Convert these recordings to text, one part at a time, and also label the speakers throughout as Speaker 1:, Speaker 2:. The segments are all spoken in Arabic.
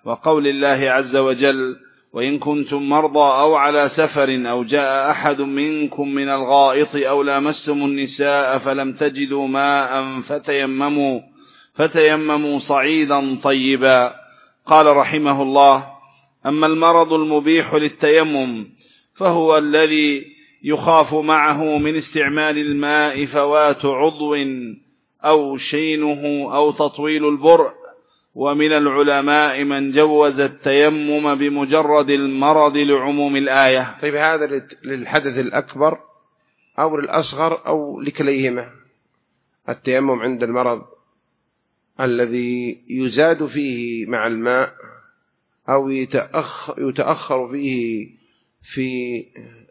Speaker 1: وقول الله عز وجل: وإن كنتم مرضى أو على سفر أو جاء أحد منكم من الغائط أو لامستم النساء فلم تجدوا ماء فتيمموا صعيدا طيبا. قال رحمه الله: أما المرض المبيح للتيمم فهو الذي يخاف معه من استعمال الماء فوات عضو أو شينه أو تطويل البرء، ومن العلماء من جوز التيمم بمجرد المرض لعموم الآية.
Speaker 2: طيب، هذا للحدث الأكبر أو للأصغر أو لكليهما؟ التيمم عند المرض الذي يزاد فيه مع الماء أو يتأخر فيه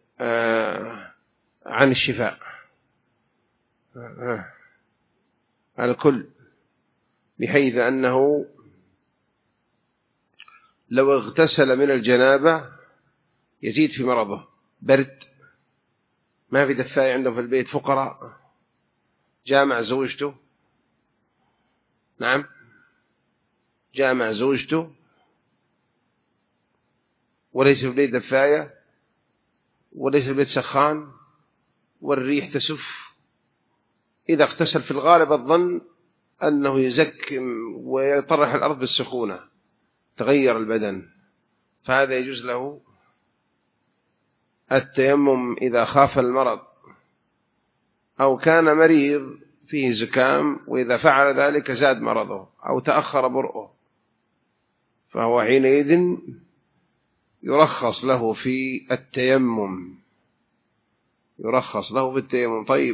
Speaker 2: عن الشفاء، الكل، بحيث أنه لو اغتسل من الجنابة يزيد في مرضه، برد، ما في دفاية عندهم في البيت، فقراء، جامع زوجته، نعم، جامع زوجته وليس في البيت دفاية وليس في البيت سخان والريح تسف، إذا اغتسل في الغالب الظن أنه يزكم ويطرح الأرض بالسخونة، تغير البدن، فهذا يجوز له التيمم إذا خاف المرض أو كان مريض فيه زكام، وإذا فعل ذلك زاد مرضه أو تأخر برؤه، فهو حينئذ يرخص له في التيمم، طيب.